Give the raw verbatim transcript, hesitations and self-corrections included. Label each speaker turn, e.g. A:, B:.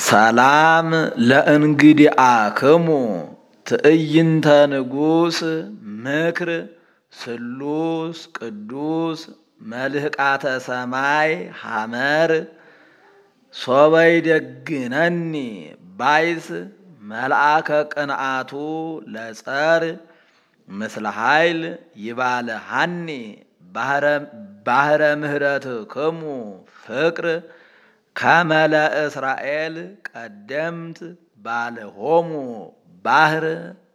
A: ሰላም ለእንግዲአክሙ ትዕይንተ ንጉሥ ምክር ስሉስ ቅዱስ መልህቃተ ሰማይ ሐመር ሶበይ ደግነኒ ባይስ መልአከ ቅንአቱ ለጸር ምስለ ኃይል ይባልሃኒ ባህረ ምህረትክሙ ፍቅር ከመለ እስራኤል ቀደምት ባልሆሙ ባህር